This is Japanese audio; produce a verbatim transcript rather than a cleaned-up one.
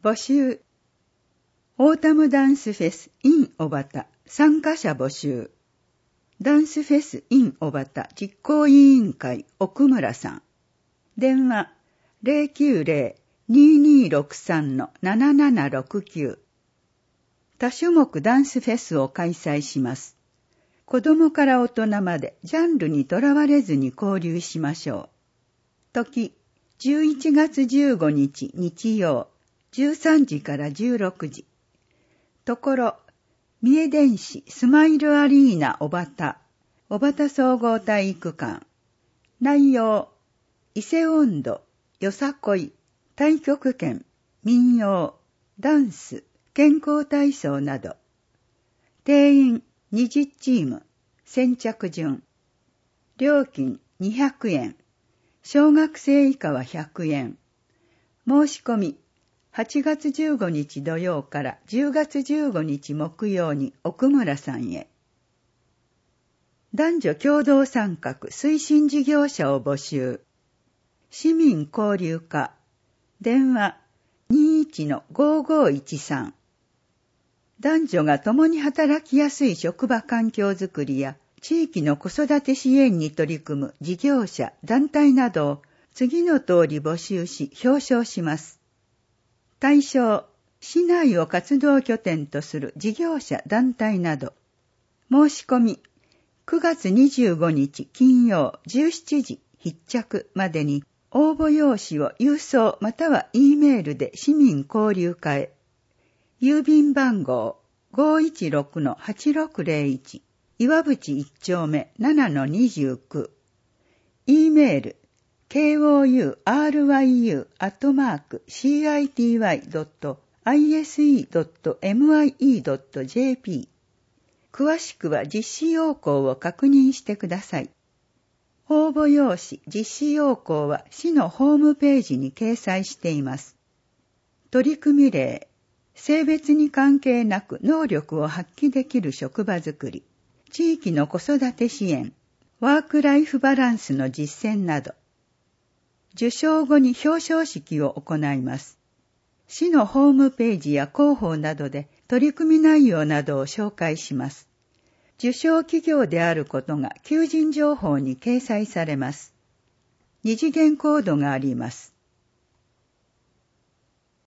募集。オータムダンスフェス in 小畑参加者募集。ダンスフェス in 小畑実行委員会奥村さん。電話 ゼロきゅうゼロ にーにーろくさん ななななろくきゅう。多種目ダンスフェスを開催します。子供から大人までジャンルにとらわれずに交流しましょう。時、じゅういちがつじゅうごにち日曜、じゅうさんじからじゅうろくじ。ところ、三重電子スマイルアリーナ小畑、小畑総合体育館。内容、伊勢音頭、よさこい、太極拳、民謡、ダンス、健康体操など。定員にじゅうチーム、先着順。料金にひゃくえん。小学生以下はひゃくえん。申し込み、はちがつじゅうごにち土曜からじゅうがつじゅうごにち木曜に奥村さんへ。男女共同参画推進事業者を募集。市民交流課。電話 にじゅういちのごーごーいちさん。男女が共に働きやすい職場環境づくりや地域の子育て支援に取り組む事業者、団体などを次の通り募集し表彰します。対象、市内を活動拠点とする事業者、団体など。申し込み、くがつにじゅうごにち金曜じゅうしちじ必着までに応募用紙を郵送または E メールで市民交流課へ。郵便番号 ごーいちろくのはちろくゼロいち 岩淵一丁目ななのにじゅうきゅう。E メールケーオーユーアールワイユー アットマーク シーアイティーワイ ドット アイエスイー ドット エムアイイー ドット ジェーピー。詳しくは実施要項を確認してください。応募用紙、実施要項は市のホームページに掲載しています。取組例、性別に関係なく能力を発揮できる職場づくり、地域の子育て支援、ワークライフバランスの実践など。受賞後に表彰式を行います。市のホームページや広報などで取り組み内容などを紹介します。受賞企業であることが求人情報に掲載されます。二次元コードがあります。